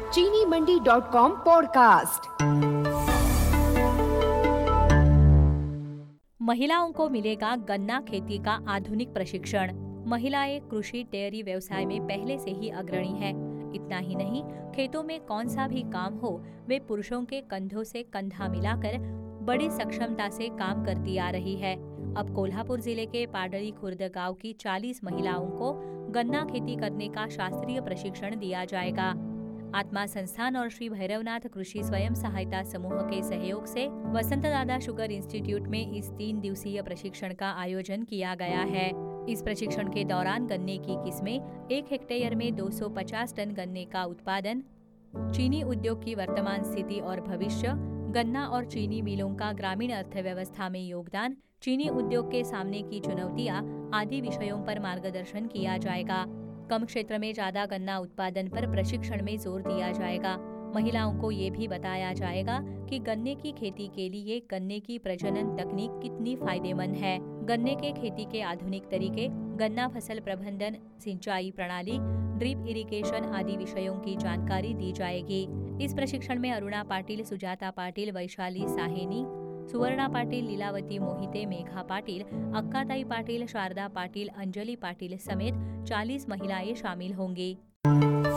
चीनीमंडी.com podcast. महिलाओं को मिलेगा गन्ना खेती का आधुनिक प्रशिक्षण। महिलाएं कृषि डेयरी व्यवसाय में पहले से ही अग्रणी हैं। इतना ही नहीं, खेतों में कौन सा भी काम हो, वे पुरुषों के कंधों से कंधा मिलाकर बड़ी सक्षमता से काम करती आ रही है। अब कोल्हापुर जिले के पाडली खुर्द गांव की 40 महिलाओं को गन्ना खेती करने का शास्त्रीय प्रशिक्षण दिया जाएगा। आत्मा संस्थान और श्री भैरवनाथ कृषि स्वयं सहायता समूह के सहयोग से वसंत दादा शुगर इंस्टीट्यूट में इस 3 दिवसीय प्रशिक्षण का आयोजन किया गया है। इस प्रशिक्षण के दौरान गन्ने की किस्में, 1 हेक्टेयर में 250 टन गन्ने का उत्पादन, चीनी उद्योग की वर्तमान स्थिति और भविष्य, गन्ना और चीनी मिलों का ग्रामीण अर्थव्यवस्था में योगदान, चीनी उद्योग के सामने की चुनौतियां आदि विषयों पर मार्गदर्शन किया जाएगा। कम क्षेत्र में ज्यादा गन्ना उत्पादन पर प्रशिक्षण में जोर दिया जाएगा। महिलाओं को ये भी बताया जाएगा कि गन्ने की खेती के लिए गन्ने की प्रजनन तकनीक कितनी फायदेमंद है। गन्ने के खेती के आधुनिक तरीके, गन्ना फसल प्रबंधन, सिंचाई प्रणाली, ड्रिप इरिगेशन आदि विषयों की जानकारी दी जाएगी। इस प्रशिक्षण में अरुणा पाटिल, सुजाता पाटिल, वैशाली साहेनी, सुवर्णा पाटिल, लीलावती मोहिते, मेघा पाटिल, अक्काताई पाटिल, शारदा पाटिल, अंजलि पाटिल समेत 40 महिलाएं शामिल होंगी।